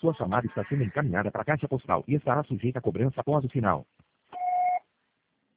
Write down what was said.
Sua chamada está sendo encaminhada para a caixa postal e estará sujeita a cobrança após o sinal.